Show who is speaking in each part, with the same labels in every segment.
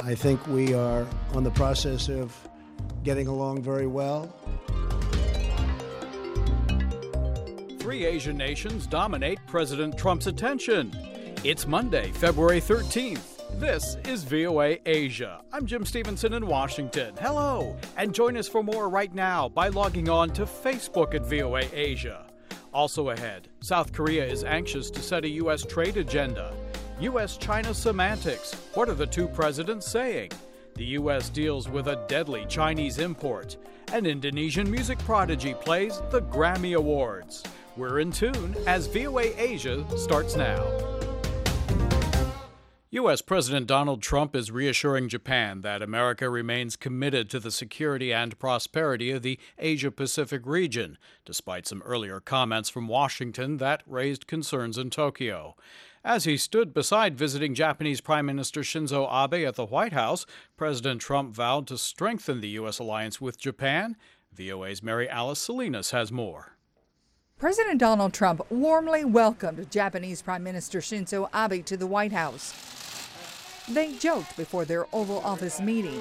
Speaker 1: I think we are on the process of getting along very well.
Speaker 2: Three Asian nations dominate President Trump's attention. It's Monday, February 13th. This is VOA Asia. I'm Jim Stevenson in Washington. Hello, and join us for more right now by logging on to Facebook at VOA Asia. Also ahead, South Korea is anxious to set a U.S. trade agenda. U.S.-China semantics. What are the two presidents saying? The U.S. deals with a deadly Chinese import. An Indonesian music prodigy plays the Grammy Awards. We're in tune as VOA Asia starts now. U.S. President Donald Trump is reassuring Japan that America remains committed to the security and prosperity of the Asia-Pacific region, despite some earlier comments from Washington that raised concerns in Tokyo. As he stood beside visiting Japanese Prime Minister Shinzo Abe at the White House, President Trump vowed to strengthen the U.S. alliance with Japan. VOA's Mary Alice Salinas has more.
Speaker 3: President Donald Trump warmly welcomed Japanese Prime Minister Shinzo Abe to the White House. They joked before their Oval Office meeting.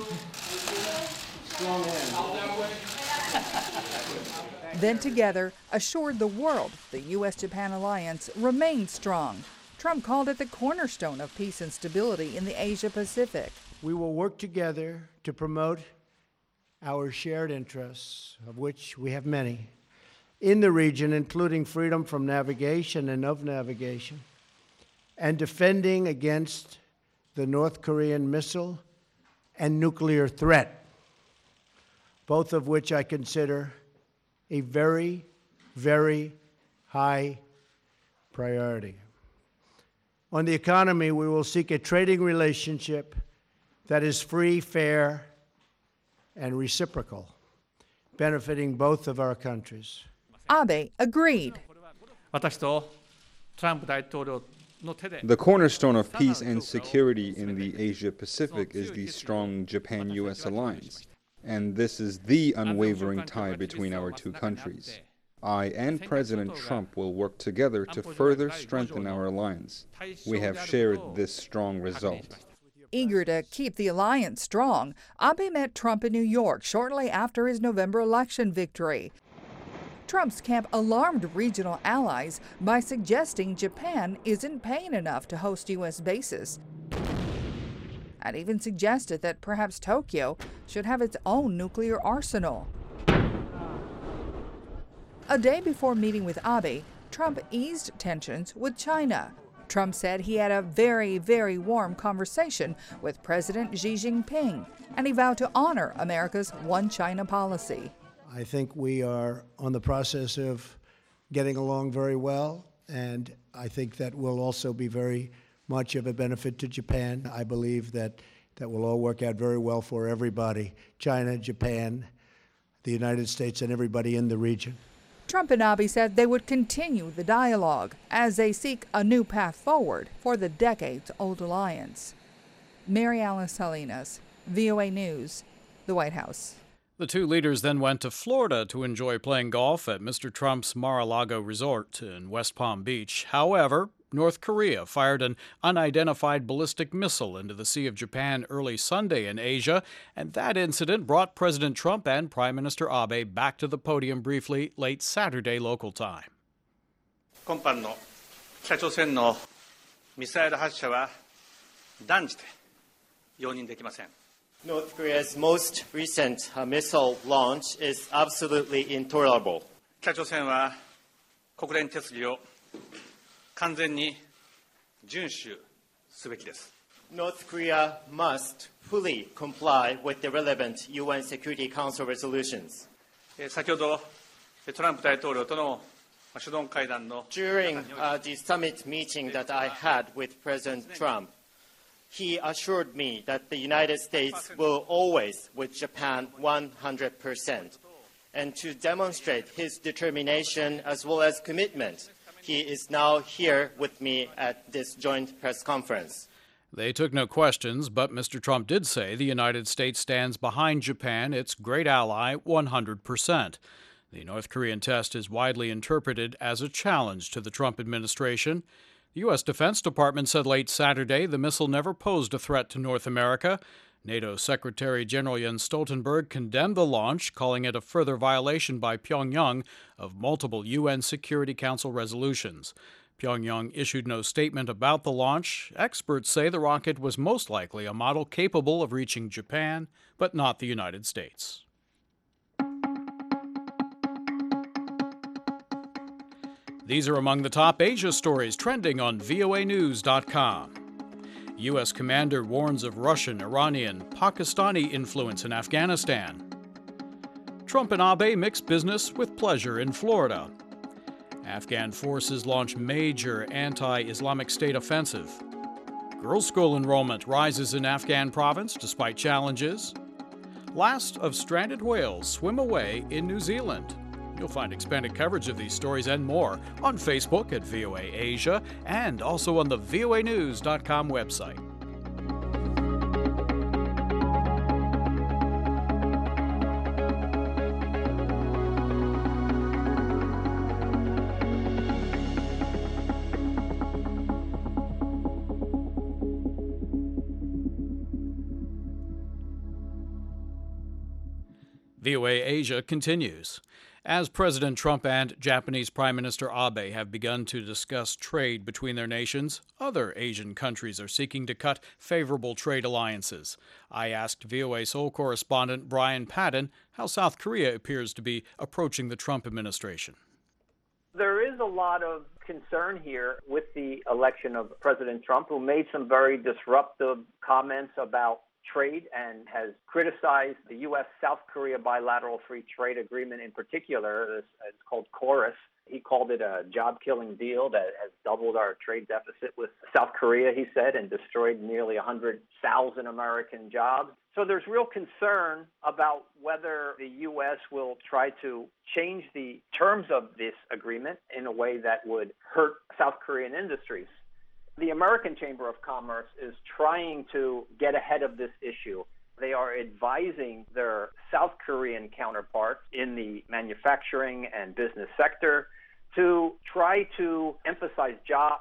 Speaker 3: Then together assured the world the U.S.-Japan alliance remained strong. Trump called it the cornerstone of peace and stability in the Asia-Pacific.
Speaker 1: We will work together to promote our shared interests, of which we have many, in the region, including freedom from navigation and of navigation, and defending against the North Korean missile and nuclear threat, both of which I consider a very, very high priority. On the economy, we will seek a trading relationship that is free, fair, and reciprocal, benefiting both of our countries.
Speaker 3: Abe agreed.
Speaker 4: The cornerstone of peace and security in the Asia-Pacific is the strong Japan-U.S. alliance, and this is the unwavering tie between our two countries. I and President Trump will work together to further strengthen our alliance. We have shared this strong result.
Speaker 3: Eager to keep the alliance strong, Abe met Trump in New York shortly after his November election victory. Trump's camp alarmed regional allies by suggesting Japan isn't paying enough to host U.S. bases, and even suggested that perhaps Tokyo should have its own nuclear arsenal. A day before meeting with Abe, Trump eased tensions with China. Trump said he had a very, very warm conversation with President Xi Jinping, and he vowed to honor America's One China policy.
Speaker 1: I think we are on the process of getting along very well, and I think that will also be very much of a benefit to Japan. I believe that will all work out very well for everybody, China, Japan, the United States, and everybody in the region.
Speaker 3: Trump and Abe said they would continue the dialogue as they seek a new path forward for the decades-old alliance. Mary Alice Salinas, VOA News, the White House.
Speaker 2: The two leaders then went to Florida to enjoy playing golf at Mr. Trump's Mar-a-Lago resort in West Palm Beach. However, North Korea fired an unidentified ballistic missile into the Sea of Japan early Sunday in Asia, and that incident brought President Trump and Prime Minister Abe back to the podium briefly late Saturday local time.
Speaker 5: 今般の北朝鮮のミサイル発射は断じて容認できません。
Speaker 6: North Korea's most recent missile launch is absolutely intolerable.
Speaker 5: 北朝鮮は国連決議を完全に遵守すべきです。
Speaker 6: North Korea must fully comply with the relevant UN Security Council resolutions.
Speaker 5: 先ほどトランプ大統領との首脳会談の
Speaker 6: During the summit meeting that I had with President Trump, he assured me that the United States will always with Japan 100%. And to demonstrate his determination as well as commitment, he is now here with me at this joint press conference.
Speaker 2: They took no questions, but Mr. Trump did say the United States stands behind Japan, its great ally, 100%. The North Korean test is widely interpreted as a challenge to the Trump administration. The U.S. Defense Department said late Saturday the missile never posed a threat to North America. NATO Secretary General Jens Stoltenberg condemned the launch, calling it a further violation by Pyongyang of multiple UN Security Council resolutions. Pyongyang issued no statement about the launch. Experts say the rocket was most likely a model capable of reaching Japan, but not the United States. These are among the top Asia stories trending on voanews.com. U.S. commander warns of Russian, Iranian, Pakistani influence in Afghanistan. Trump and Abe mix business with pleasure in Florida. Afghan forces launch major anti-Islamic State offensive. Girls' school enrollment rises in Afghan province despite challenges. Last of stranded whales swim away in New Zealand. You'll find expanded coverage of these stories and more on Facebook at VOA Asia and also on the voanews.com website. VOA Asia continues. As President Trump and Japanese Prime Minister Abe have begun to discuss trade between their nations, other Asian countries are seeking to cut favorable trade alliances. I asked VOA Seoul correspondent Brian Padden how South Korea appears to be approaching the Trump administration.
Speaker 7: There is a lot of concern here with the election of President Trump, who made some very disruptive comments about trade and has criticized the U.S.-South Korea bilateral free trade agreement in particular. It's called KORUS. He called it a job-killing deal that has doubled our trade deficit with South Korea, he said, and destroyed nearly 100,000 American jobs. So there's real concern about whether the U.S. will try to change the terms of this agreement in a way that would hurt South Korean industries. The American Chamber of Commerce is trying to get ahead of this issue. They are advising their South Korean counterparts in the manufacturing and business sector to try to emphasize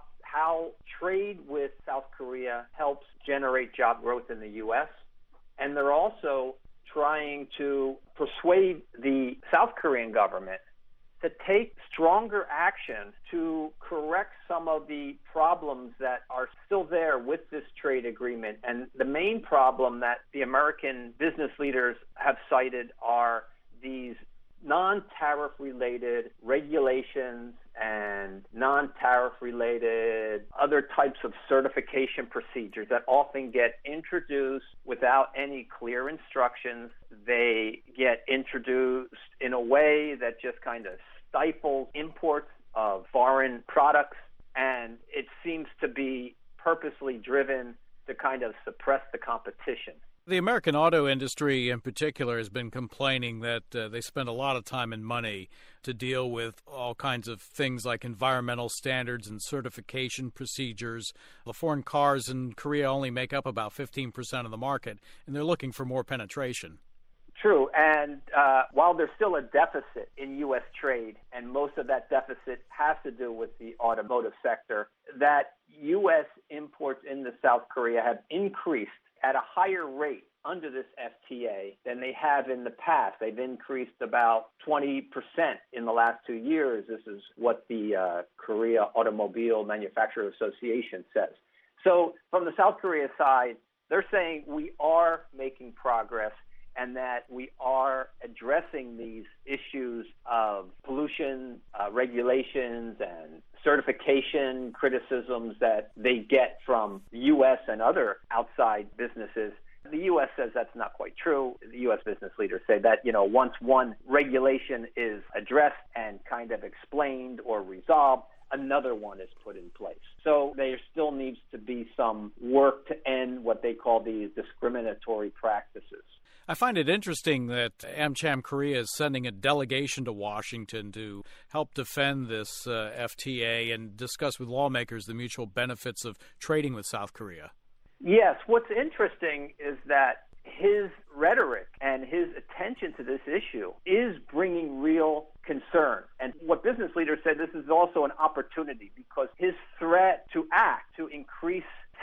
Speaker 7: how trade with South Korea helps generate job growth in the U.S. And they're also trying to persuade the South Korean government to take stronger action to correct some of the problems that are still there with this trade agreement. And the main problem that the American business leaders have cited are these non-tariff related regulations and non-tariff related other types of certification procedures that often get introduced without any clear instructions. They get introduced in a way that just kind of stifles imports of foreign products, and it seems to be purposely driven to kind of suppress the competition.
Speaker 2: The American auto industry in particular has been complaining that they spend a lot of time and money to deal with all kinds of things like environmental standards and certification procedures. The foreign cars in Korea only make up about 15% of the market, and they're looking for more penetration.
Speaker 7: True, and while there's still a deficit in U.S. trade, and most of that deficit has to do with the automotive sector, that U.S. imports into South Korea have increased at a higher rate under this FTA than they have in the past. They've increased about 20% in the last 2 years. This is what the Korea Automobile Manufacturer Association says. So from the South Korea side, they're saying we are making progress and that we are addressing these issues of pollution, regulations, and certification criticisms that they get from the U.S. and other outside businesses. The U.S. says that's not quite true. The U.S. business leaders say that, once one regulation is addressed and kind of explained or resolved, another one is put in place. So there still needs to be some work to end what they call these discriminatory practices.
Speaker 2: I find it interesting that AmCham Korea is sending a delegation to Washington to help defend this FTA and discuss with lawmakers the mutual benefits of trading with South Korea.
Speaker 7: Yes, what's interesting is that his rhetoric and his attention to this issue is bringing real concern. And what business leaders said, this is also an opportunity because his threat to act, to increase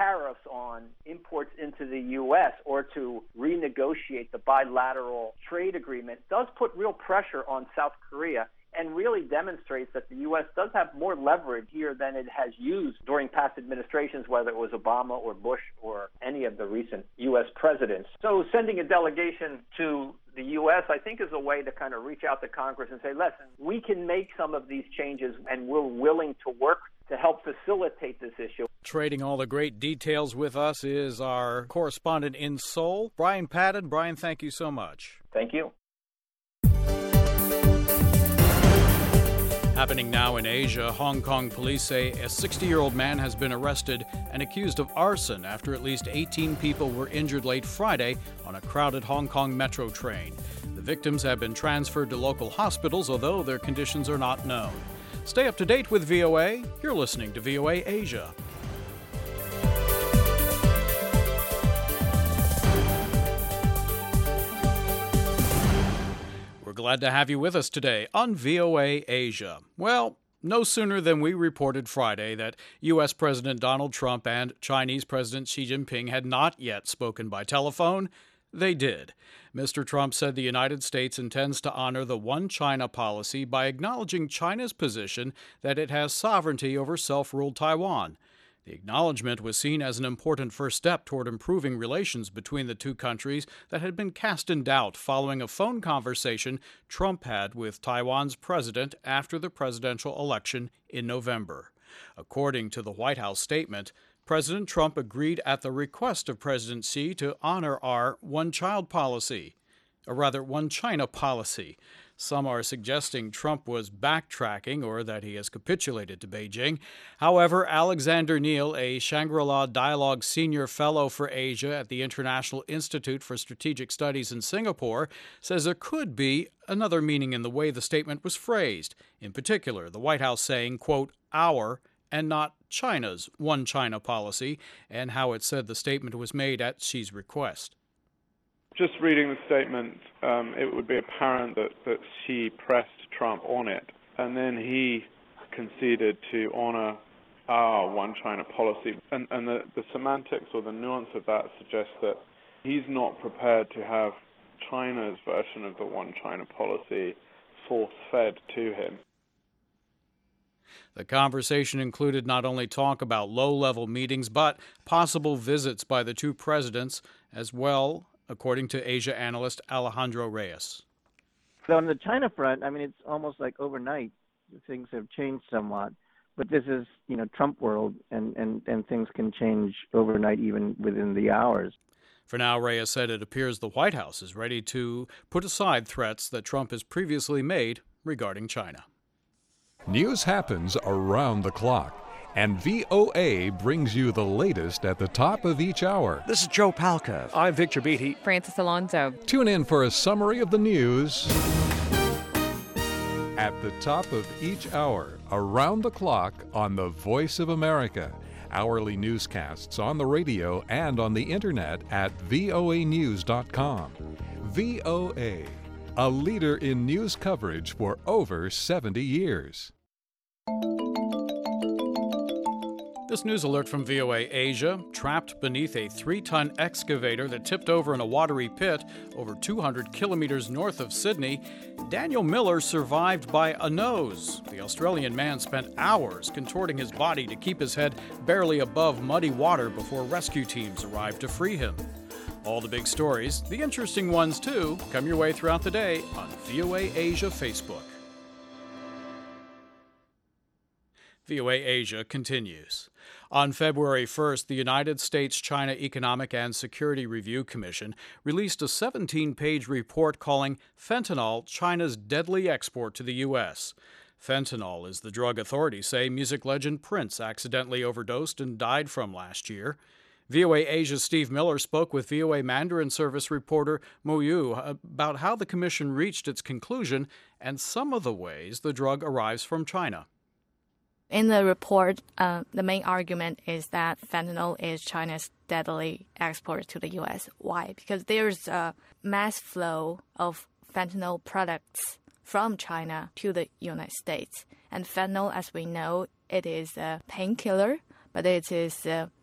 Speaker 7: tariffs on imports into the U.S. or to renegotiate the bilateral trade agreement does put real pressure on South Korea and really demonstrates that the U.S. does have more leverage here than it has used during past administrations, whether it was Obama or Bush or any of the recent U.S. presidents. So sending a delegation to the U.S., I think, is a way to kind of reach out to Congress and say, listen, we can make some of these changes and we're willing to work to help facilitate this issue.
Speaker 2: Trading all the great details with us is our correspondent in Seoul, Brian Padden. Brian, thank you so much.
Speaker 7: Thank you.
Speaker 2: Happening now in Asia, Hong Kong police say a 60-year-old man has been arrested and accused of arson after at least 18 people were injured late Friday on a crowded Hong Kong metro train. The victims have been transferred to local hospitals, although their conditions are not known. Stay up to date with VOA. You're listening to VOA Asia. We're glad to have you with us today on VOA Asia. Well, no sooner than we reported Friday that U.S. President Donald Trump and Chinese President Xi Jinping had not yet spoken by telephone, they did. Mr. Trump said the United States intends to honor the One China policy by acknowledging China's position that it has sovereignty over self-ruled Taiwan. The acknowledgement was seen as an important first step toward improving relations between the two countries that had been cast in doubt following a phone conversation Trump had with Taiwan's president after the presidential election in November. According to the White House statement, President Trump agreed at the request of President Xi to honor our One China policy. Some are suggesting Trump was backtracking or that he has capitulated to Beijing. However, Alexander Neal, a Shangri-La Dialogue Senior Fellow for Asia at the International Institute for Strategic Studies in Singapore, says there could be another meaning in the way the statement was phrased. In particular, the White House saying, quote, our and not China's One China policy, and how it said the statement was made at Xi's request.
Speaker 8: Just reading the statement, it would be apparent that Xi pressed Trump on it, and then he conceded to honor our One China policy. And the semantics or the nuance of that suggests that he's not prepared to have China's version of the One China policy force-fed to him.
Speaker 2: The conversation included not only talk about low-level meetings, but possible visits by the two presidents as well, according to Asia analyst Alejandro Reyes.
Speaker 9: So on the China front, I mean, it's almost like overnight things have changed somewhat. But this is, Trump world, and things can change overnight, even within the hours.
Speaker 2: For now, Reyes said it appears the White House is ready to put aside threats that Trump has previously made regarding China.
Speaker 10: News happens around the clock, and VOA brings you the latest at the top of each hour.
Speaker 11: This is Joe Palca.
Speaker 12: I'm Victor Beatty.
Speaker 13: Francis Alonso.
Speaker 10: Tune in for a summary of the news at the top of each hour, around the clock on the Voice of America. Hourly newscasts on the radio and on the internet at voanews.com. VOA, a leader in news coverage for over 70 years.
Speaker 2: This news alert from VOA Asia. Trapped beneath a 3-ton excavator that tipped over in a watery pit over 200 kilometers north of Sydney, Daniel Miller survived by a nose. The Australian man spent hours contorting his body to keep his head barely above muddy water before rescue teams arrived to free him. All the big stories, the interesting ones too, come your way throughout the day on VOA Asia Facebook. VOA Asia continues. On February 1st, the United States-China Economic and Security Review Commission released a 17-page report calling fentanyl China's deadly export to the U.S. Fentanyl is the drug authorities say music legend Prince accidentally overdosed and died from last year. VOA Asia's Steve Miller spoke with VOA Mandarin Service reporter Mo Yu about how the commission reached its conclusion and some of the ways the drug arrives from China.
Speaker 13: In the report, the main argument is that fentanyl is China's deadly export to the U.S. Why? Because there's a mass flow of fentanyl products from China to the United States. And fentanyl, as we know, it is a painkiller, but it is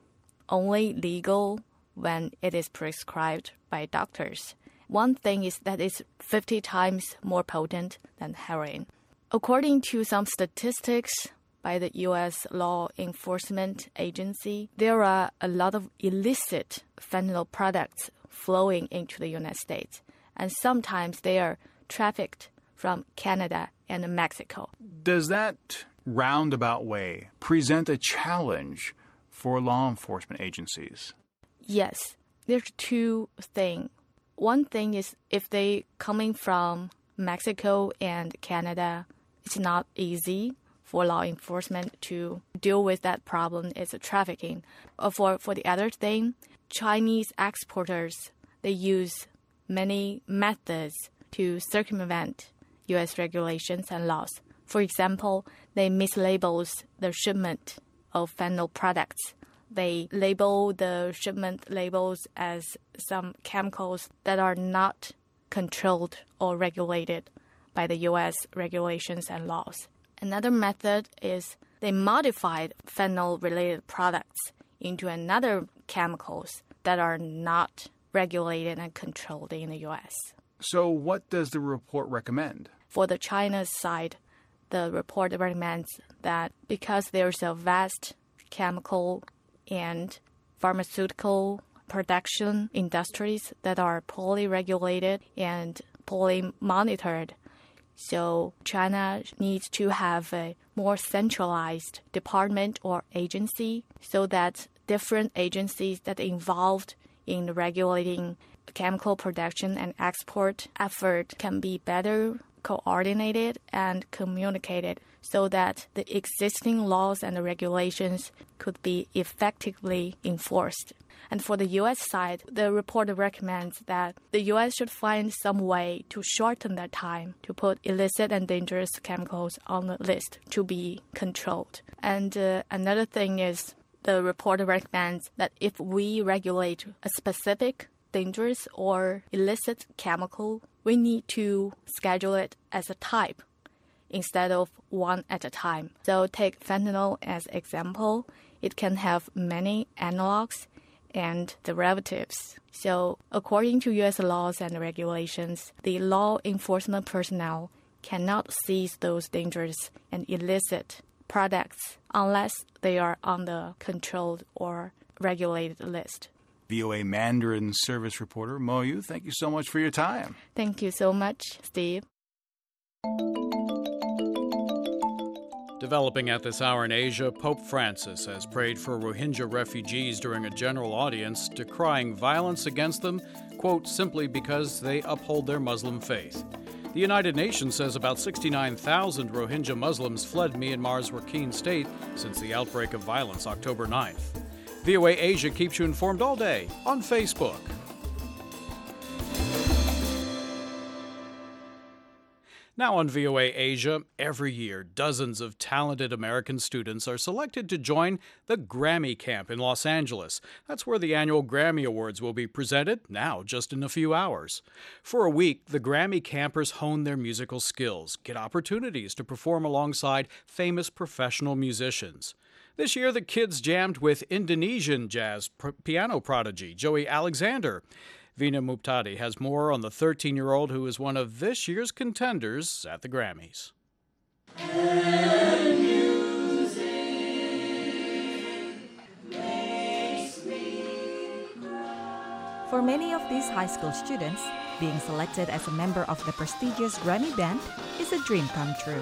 Speaker 13: only legal when it is prescribed by doctors. One thing is that it's 50 times more potent than heroin. According to some statistics by the U.S. Law Enforcement Agency, there are a lot of illicit fentanyl products flowing into the United States, and sometimes they are trafficked from Canada and Mexico.
Speaker 2: Does that roundabout way present a challenge for law enforcement agencies?
Speaker 13: Yes, there's two things. One thing is if they coming from Mexico and Canada, it's not easy for law enforcement to deal with that problem. It's trafficking. For the other thing, Chinese exporters, they use many methods to circumvent U.S. regulations and laws. For example, they mislabel the shipment of fentanyl products. They label the shipment labels as some chemicals that are not controlled or regulated by the U.S. regulations and laws. Another method is they modified fentanyl-related products into another chemicals that are not regulated and controlled in the U.S.
Speaker 2: So what does the report recommend?
Speaker 13: For the China side, the report recommends that because there's a vast chemical and pharmaceutical production industries that are poorly regulated and poorly monitored, so China needs to have a more centralized department or agency so that different agencies that are involved in regulating chemical production and export effort can be better coordinated and communicated so that the existing laws and regulations could be effectively enforced. And for the U.S. side, the report recommends that the U.S. should find some way to shorten that time to put illicit and dangerous chemicals on the list to be controlled. And another thing is the report recommends that if we regulate a specific dangerous or illicit chemical, we need to schedule it as a type instead of one at a time. So take fentanyl as example. It can have many analogs and derivatives. So according to U.S. laws and regulations, the law enforcement personnel cannot seize those dangerous and illicit products unless they are on the controlled or regulated list.
Speaker 2: VOA Mandarin service reporter Mo Yu, thank you so much for your time.
Speaker 13: Thank you so much, Steve.
Speaker 2: Developing at this hour in Asia, Pope Francis has prayed for Rohingya refugees during a general audience, decrying violence against them, quote, simply because they uphold their Muslim faith. The United Nations says about 69,000 Rohingya Muslims fled Myanmar's Rakhine State since the outbreak of violence October 9th. VOA Asia keeps you informed all day on Facebook. Now on VOA Asia, every year, dozens of talented American students are selected to join the Grammy Camp in Los Angeles. That's where the annual Grammy Awards will be presented, now just in a few hours. For a week, the Grammy campers hone their musical skills, get opportunities to perform alongside famous professional musicians. This year, the kids jammed with Indonesian jazz piano prodigy Joey Alexander. Vina Muptadi has more on the 13-year-old who is one of this year's contenders at the Grammys.
Speaker 11: For many of these high school students, being selected as a member of the prestigious Grammy Band is a dream come true.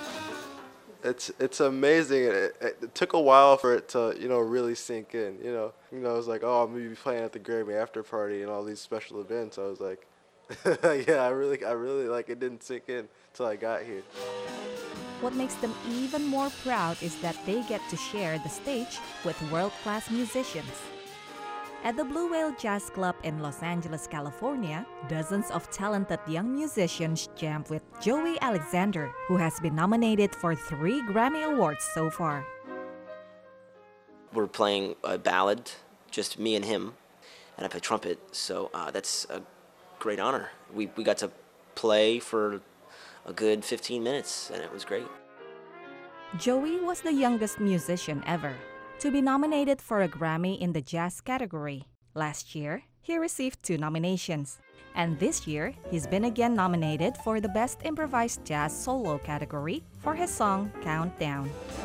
Speaker 12: It's amazing. It took a while for it to, really sink in. It was like, oh, I'm gonna be playing at the Grammy after party and all these special events. I was like, yeah, I really like it didn't sink in until I got here.
Speaker 11: What makes them even more proud is that they get to share the stage with world-class musicians. At the Blue Whale Jazz Club in Los Angeles, California, dozens of talented young musicians jammed with Joey Alexander, who has been nominated for 3 Grammy Awards so far.
Speaker 14: We're playing a ballad, just me and him, and I play trumpet, so that's a great honor. We got to play for a good 15 minutes, and it was great.
Speaker 11: Joey was the youngest musician ever. to be nominated for a Grammy in the jazz category. Last year, he received 2 nominations. And this year, he's been again nominated for the Best Improvised Jazz Solo category for his song Countdown.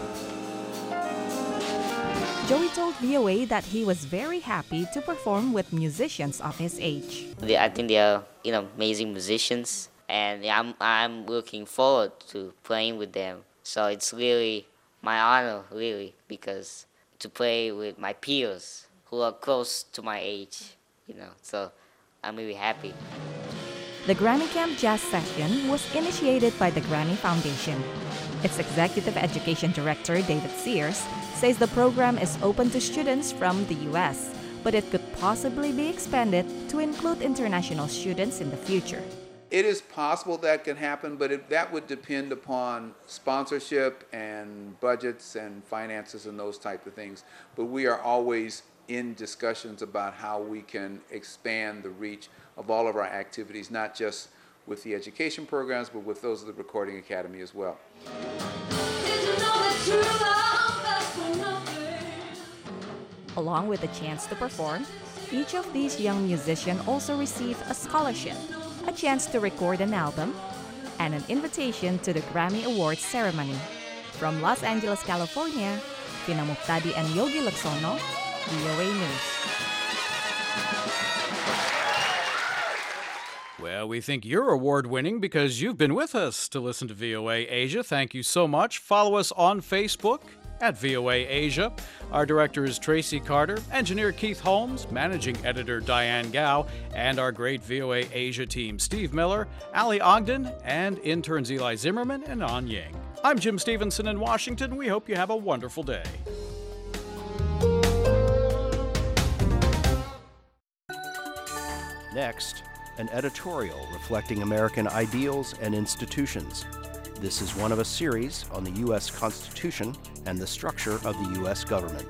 Speaker 11: Joey told VOA that he was very happy to perform with musicians of his age.
Speaker 15: I think they are amazing musicians, and I'm looking forward to playing with them. So it's really my honor, really, because to play with my peers who are close to my age, so I'm really happy.
Speaker 11: The Grammy Camp Jazz Session was initiated by the Grammy Foundation. Its Executive Education Director, David Sears, says the program is open to students from the U.S., but it could possibly be expanded to include international students in the future.
Speaker 16: It is possible that can happen, but that would depend upon sponsorship and budgets and finances and those type of things. But we are always in discussions about how we can expand the reach of all of our activities, not just with the education programs, but with those of the Recording Academy as well.
Speaker 11: Along with the chance to perform, each of these young musicians also receive a scholarship, a chance to record an album, and an invitation to the Grammy Awards ceremony. From Los Angeles, California, Fina Muqtadi and Yogi Laksono, VOA News.
Speaker 2: Well, we think you're award-winning because you've been with us to listen to VOA Asia. Thank you so much. Follow us on Facebook at VOA Asia. Our director is Tracy Carter, engineer Keith Holmes, managing editor Diane Gao, and our great VOA Asia team, Steve Miller, Ali Ogden, and interns Eli Zimmerman and An Ying. I'm Jim Stevenson in Washington. We hope you have a wonderful day.
Speaker 17: Next, an editorial reflecting American ideals and institutions. This is one of a series on the U.S. Constitution and the structure of the U.S. government.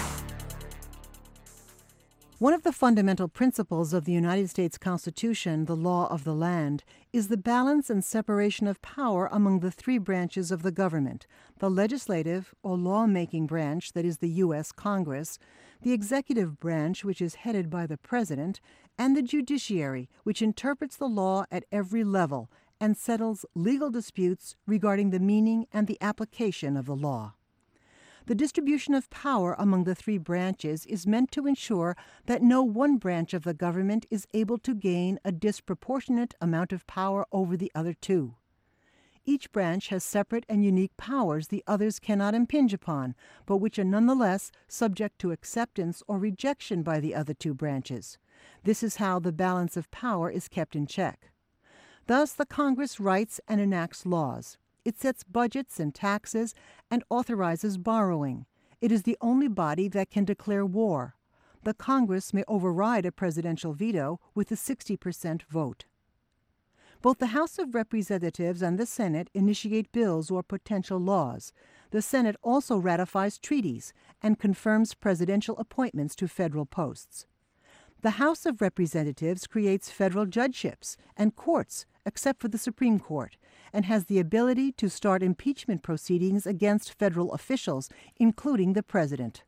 Speaker 18: One of the fundamental principles of the United States Constitution, the law of the land, is the balance and separation of power among the 3 branches of the government: the legislative or lawmaking branch, that is the U.S. Congress, the executive branch, which is headed by the President, and the judiciary, which interprets the law at every level and settles legal disputes regarding the meaning and the application of the law. The distribution of power among the 3 branches is meant to ensure that no one branch of the government is able to gain a disproportionate amount of power over the other 2. Each branch has separate and unique powers the others cannot impinge upon, but which are nonetheless subject to acceptance or rejection by the other 2 branches. This is how the balance of power is kept in check. Thus, the Congress writes and enacts laws. It sets budgets and taxes and authorizes borrowing. It is the only body that can declare war. The Congress may override a presidential veto with a 60% vote. Both the House of Representatives and the Senate initiate bills or potential laws. The Senate also ratifies treaties and confirms presidential appointments to federal posts. The House of Representatives creates federal judgeships and courts, except for the Supreme Court, and has the ability to start impeachment proceedings against federal officials, including the President.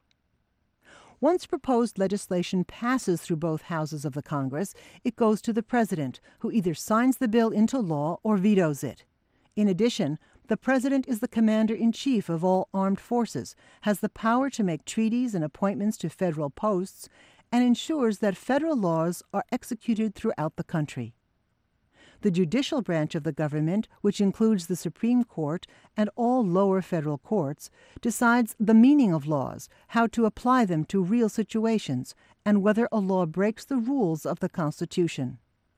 Speaker 18: Once proposed legislation passes through both houses of the Congress, it goes to the President, who either signs the bill into law or vetoes it. In addition, the President is the Commander-in-Chief of all armed forces, has the power to make treaties and appointments to federal posts, and ensures that federal laws are executed throughout the country. The judicial branch of the government, which includes the Supreme Court and all lower federal courts, decides the meaning of laws, how to apply them to real situations, and whether a law breaks the rules of the Constitution.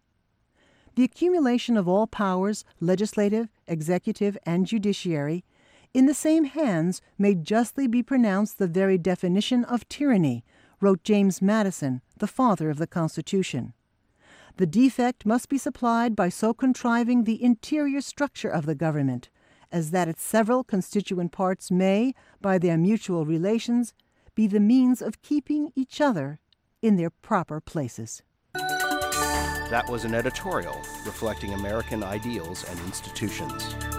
Speaker 18: The accumulation of all powers, legislative, executive, and judiciary, in the same hands may justly be pronounced the very definition of tyranny, wrote James Madison, the father of the Constitution. The defect must be supplied by so contriving the interior structure of the government, as that its several constituent parts may, by their mutual relations, be the means of keeping each other in their proper places.
Speaker 17: That was an editorial reflecting American ideals and institutions.